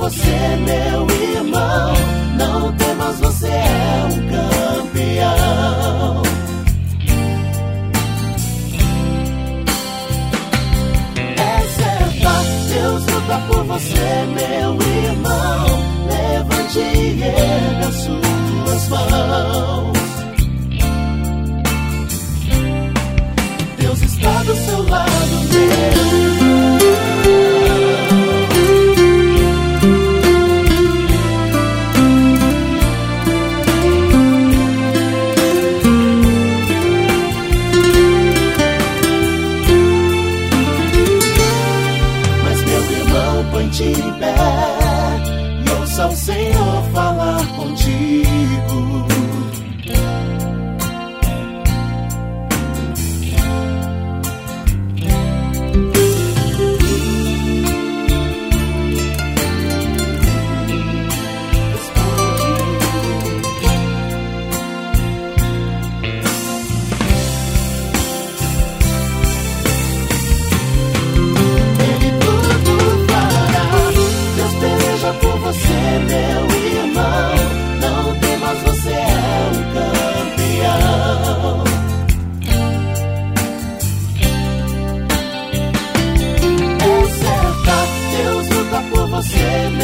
você, meu irmão. Não temas, você é um campeão. Deus luta por você, meu irmão. Levante e erga suas mãos. Deus está do seu lado, meu irmão. Põe-te em pé e ouça o Senhor falar contigo. Por você, meu irmão, não temas, você é um campeão. É certa, Deus luta por você,